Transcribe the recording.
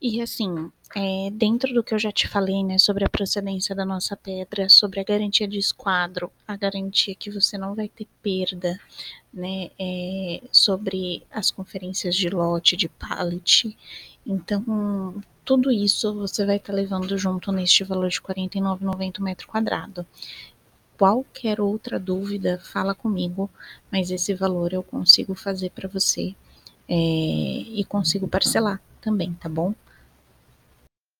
E assim, dentro do que eu já te falei, né, sobre a procedência da nossa pedra, sobre a garantia de esquadro, a garantia que você não vai ter perda, né, sobre as conferências de lote, de pallet. Então, tudo isso você vai estar levando junto neste valor de R$ 49,90 o metro quadrado. Qualquer outra dúvida, fala comigo, mas esse valor eu consigo fazer para você, e consigo parcelar também, tá bom?